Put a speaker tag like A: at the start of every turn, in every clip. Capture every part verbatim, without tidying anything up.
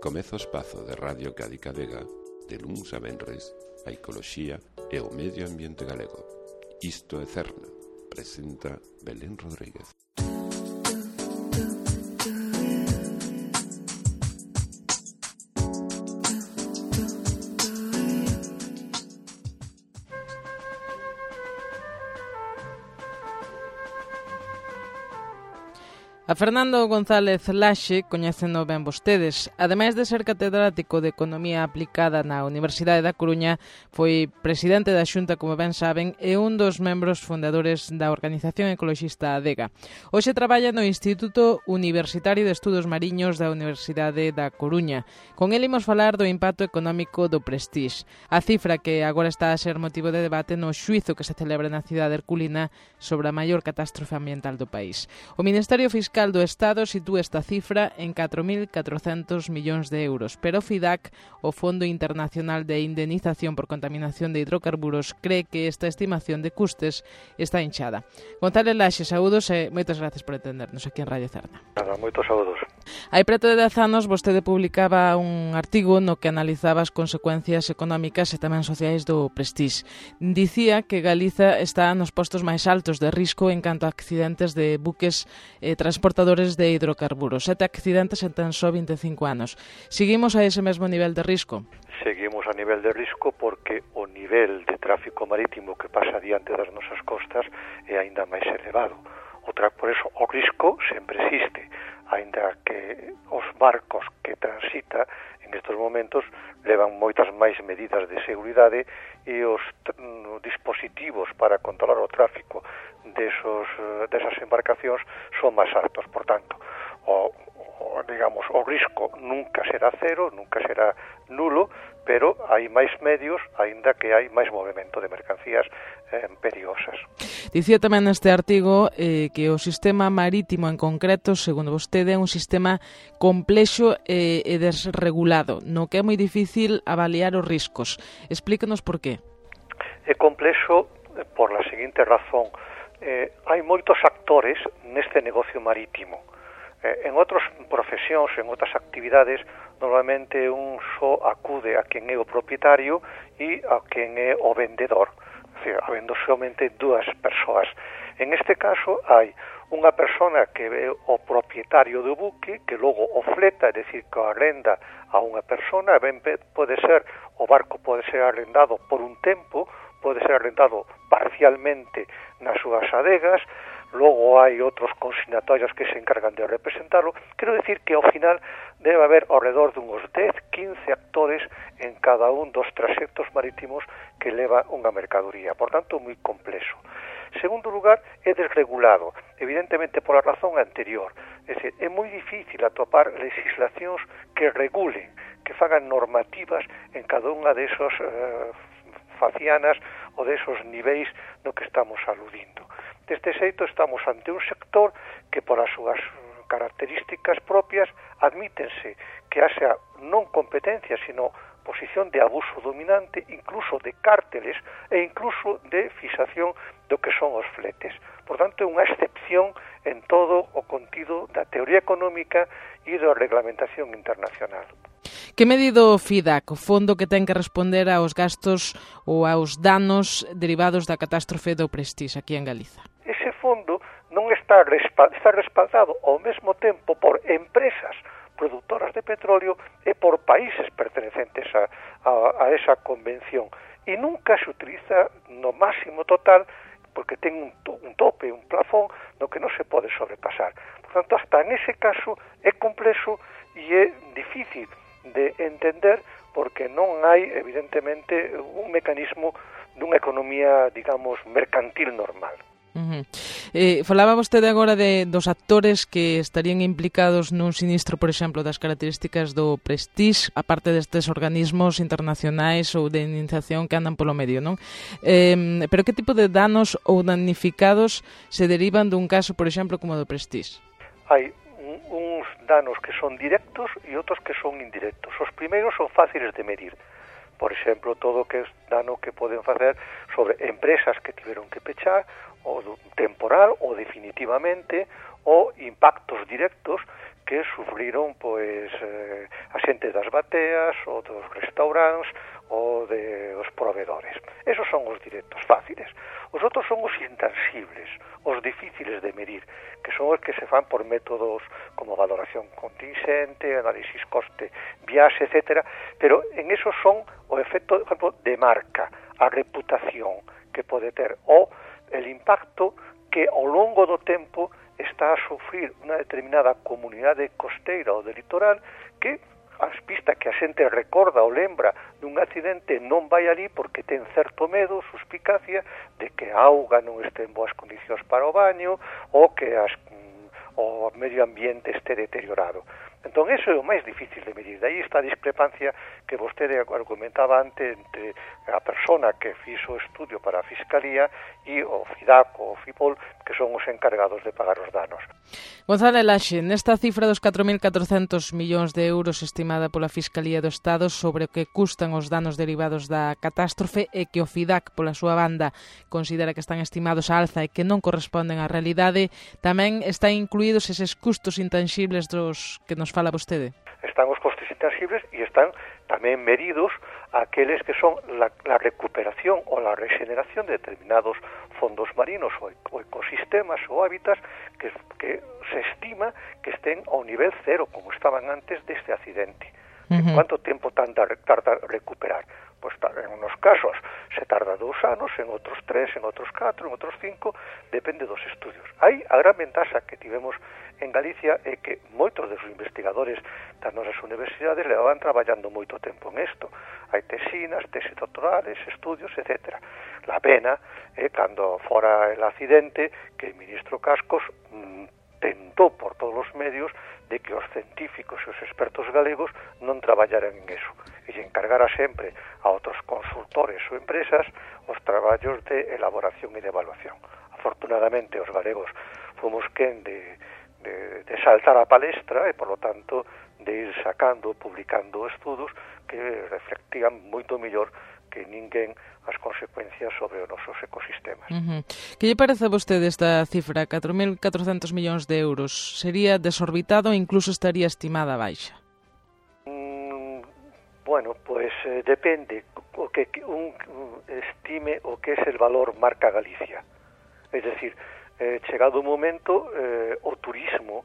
A: Comeza o espazo de Radio Cádiz Vega, de luns a venres, a ecoloxía e o medio ambiente galego. Isto é Cerna, presenta Belén Rodríguez.
B: A Fernando González Laxe coñéceno ben vostedes. Ademais de ser catedrático de Economía Aplicada na Universidade da Coruña, foi presidente da Xunta, como ben saben, e un dos membros fundadores da organización ecoloxista ADEGA. Hoxe traballa no Instituto Universitario de Estudos Mariños da Universidade da Coruña. Con el imos falar do impacto económico do Prestige, a cifra que agora está a ser motivo de debate no xuízo que se celebra na cidade herculina sobre a maior catástrofe ambiental do país. O Ministerio Fiscal do Estado sitúa esta cifra en catro mil catrocentos millóns de euros, pero o FIDAC, o Fondo Internacional de Indemnización por Contaminación de Hidrocarburos, cree que esta estimación de custes está hinchada. González Laxe, saúdos e moitas gracias por atendernos aquí en Radio Cerna.
C: Nada, moitos saúdos.
B: Hai preto de dez anos vostede publicaba un artigo no que analizaba as consecuencias económicas e tamén sociais do Prestige. Dicía que Galiza está nos postos máis altos de risco en canto a accidentes de buques eh, transportadores de hidrocarburos. Sete accidentes en tan só vinte e cinco anos. Seguimos a ese mesmo nivel de risco?
C: Seguimos a nivel de risco porque o nivel de tráfico marítimo que pasa diante das nosas costas é aínda máis elevado. Outra, por eso, o risco sempre existe, aínda que os barcos que transita en estes momentos levan moitas máis medidas de seguridade e os no, dispositivos para controlar o tráfico desos, desas embarcacións son máis altos. Por tanto, o, o, digamos, o risco nunca será cero, nunca será nulo, pero hai máis medios, aínda que hai máis movimento de mercancías eh, perigosas.
B: Dicía tamén neste artigo eh, que o sistema marítimo en concreto, segundo vostede, é un sistema complexo e, e desregulado, no que é moi difícil avaliar os riscos. Explíquenos por qué.
C: É complexo por la seguinte razón. Eh, hai moitos actores neste negocio marítimo. Eh, en outras profesións, en outras actividades, normalmente un só acude a quen é o propietario e a quen é o vendedor, é dicir, habendo somente dúas persoas. En este caso hai unha persona que é o propietario do buque, que logo o fleta, é dicir, que o arrenda a unha persona, ben pode ser, o barco pode ser arrendado por un tempo, pode ser arrendado parcialmente nas súas adegas, logo hai outros consignatorios que se encargan de representarlo. Quero decir que ao final debe haber ao redor dunhos dez, quince actores en cada un dos traxectos marítimos que leva unha mercadoría, por tanto, moi complexo. Segundo lugar, é desregulado, evidentemente pola razón anterior, é dicir, é moi difícil atopar legislacións que regulen, que fagan normativas en cada unha desos eh, facianas ou desos niveis no que estamos aludindo. Deste xeito estamos ante un sector que por as súas características propias admítense que haxa non competencia, sino posición de abuso dominante, incluso de cárteles e incluso de fixación do que son os fletes. Por tanto, é unha excepción en todo o contido da teoría económica e da reglamentación internacional.
B: Que medido o FIDAC, o fondo que ten que responder aos gastos ou aos danos derivados da catástrofe do Prestige aquí en Galiza?
C: Ese fondo non está, respa- está respaldado ao mesmo tempo por empresas produtoras de petróleo e por países pertenecentes a, a, a esa convención. E nunca se utiliza no máximo total porque ten un, to- un tope, un plafón no que non se pode sobrepasar. Por tanto, hasta nese caso é complexo e é difícil de entender porque non hai, evidentemente, un mecanismo dunha economía, digamos, mercantil normal.
B: Uh-huh. Eh, falaba vostede agora de dos actores que estarían implicados nun sinistro, por exemplo, das características do Prestige, aparte destes organismos internacionais ou de indemnización que andan polo medio, non? Eh, pero que tipo de danos ou damnificados se derivan dun caso, por exemplo, como o do Prestige?
C: Hai uns danos que son directos e outros que son indirectos. Os primeiros son fáciles de medir. Por exemplo, todo o que é dano que poden facer sobre empresas que tiveron que pechar, ou temporal, ou definitivamente, ou impactos directos que sufriron pois eh, a xente das bateas ou dos restaurantes ou de os proveedores. Esos son os directos fáciles. Os outros son os intangibles, os difíciles de medir, que son os que se fan por métodos como valoración contingente, análisis coste, viaxe, etcétera, pero en esos son o efecto, por exemplo, de marca, a reputación que pode ter, ou el impacto que ao longo do tempo está a sufrir unha determinada comunidade costeira ou de litoral que as pistas que a xente recorda ou lembra dun accidente non vai ali porque ten certo medo, suspicacia de que a auga non este en boas condicións para o baño ou que as, o medio ambiente este deteriorado. Entón, eso é o máis difícil de medir. Daí está a discrepancia que vostede argumentaba antes entre a persona que fixo o estudio para a Fiscalía e o FIDAC ou o FIPOL, que son os encargados de pagar os danos.
B: Gonzalo Laxe, nesta cifra dos catro mil catrocentos millóns de euros estimada pola Fiscalía do Estado sobre o que custan os danos derivados da catástrofe e que o FIDAC, pola súa banda, considera que están estimados a alza e que non corresponden á realidade, tamén están incluídos eses custos intangibles dos que nos fala vostede?
C: Están os costes intangibles e están tamén medidos aqueles que son la, la recuperación ou la regeneración de determinados fondos marinos ou, ou ecosistemas ou hábitats que, que se estima que estén ao nivel cero, como estaban antes deste accidente. Uh-huh. En cuánto tempo tarda, tarda recuperar? Pois en unos casos se tarda dous anos, en outros tres, en outros catro, en outros cinco, depende dos estudios. Aí a gran ventaxa que tivemos en Galicia é que moitos dos investigadores das nosas universidades levaban traballando moito tempo en isto. Hai tesinas, tesis doctorales, estudios, etcétera. La pena é cando fora el accidente que o ministro Cascos mmm, tentou por todos os medios de que os científicos e os expertos galegos non traballaran en eso e se encargara sempre a outros consultores ou empresas os traballos de elaboración e de evaluación. Afortunadamente, os galegos fomos quen de, de, de saltar a palestra e, por lo tanto, de ir sacando, publicando estudos que reflectían moito mellor que ninguén as consecuencias sobre os nosos ecosistemas.
B: Uh-huh. Que lle parece a vostede esta cifra, catro mil catrocentos millóns de euros? Sería desorbitado ou incluso estaría estimada baixa?
C: Mm, bueno, pues eh, depende o que un, un estime o que es el valor marca Galicia. Es decir, eh, chegado un momento, eh, o turismo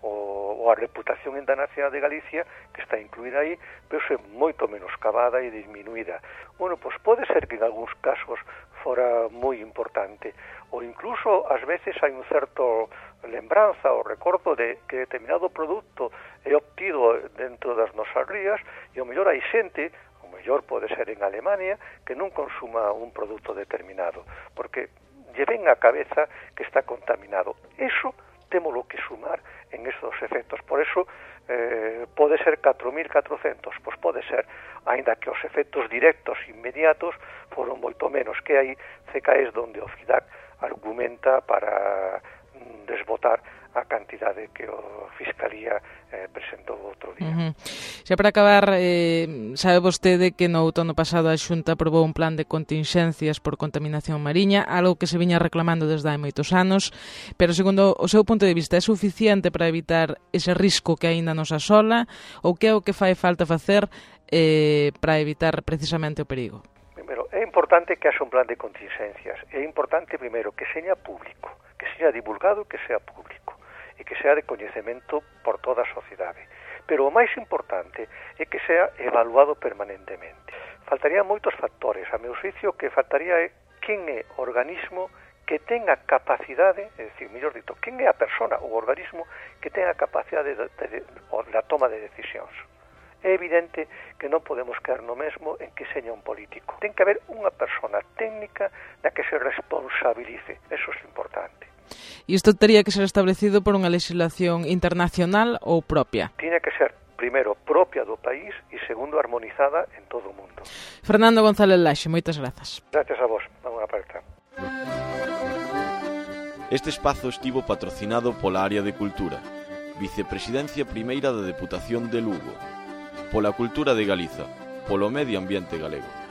C: o, o a reputación en da nacionalidade de Galicia, que está incluída aí, pero é moito menos cavada e disminuída. Bueno, pois pode ser que en algúns casos fora moi importante, ou incluso ás veces hai un certo lembranza ou recordo de que determinado produto é obtido dentro das nosas rías e ao mellor hai xente, o mellor pode ser en Alemania, que non consuma un produto determinado, porque lle ven a cabeza que está contaminado. Eso témolo que sumar en estos efectos. Por eso, eh, pode ser catro mil catrocentos, pois pode ser, aínda que os efectos directos inmediatos foron moito menos, que aí C K es donde o FIDAC argumenta para mm, desbotar a cantidade que o Fiscalía eh, presentou outro día.
B: Uh-huh. Xa para acabar, eh, sabe vostede que no outono pasado a Xunta aprobou un plan de contingencias por contaminación mariña, algo que se viña reclamando desde hai moitos anos, pero segundo o seu punto de vista, é suficiente para evitar ese risco que aínda nos asola, ou que é o que fai falta facer eh, para evitar precisamente o perigo?
C: Primeiro, é importante que haxa un plan de contingencias. É importante, primeiro, que seña público, que seña divulgado e que sea público, e que sea de coñecemento por toda a sociedade. Pero o máis importante é que sea evaluado permanentemente. Faltarían moitos factores. A meu juicio, que faltaría é quen é o organismo que tenga capacidade, é dicir, mellor dito, quen é a persona ou organismo que tenga capacidade de, de, de, de, da toma de decisións. É evidente que non podemos quedar no mesmo en que seña un político. Ten que haber unha persona técnica na que se responsabilice. Eso é importante.
B: E isto tería que ser establecido por unha legislación internacional ou propia?
C: Tiene que ser, primeiro, propia do país e, segundo, armonizada en todo o mundo.
B: Fernando González Laxe, moitas grazas.
C: Gracias a vos. Unha aperta.
D: Este espazo estivo patrocinado pola Área de Cultura, Vicepresidencia Primeira da Deputación de Lugo, pola Cultura de Galiza, polo Medio Ambiente Galego.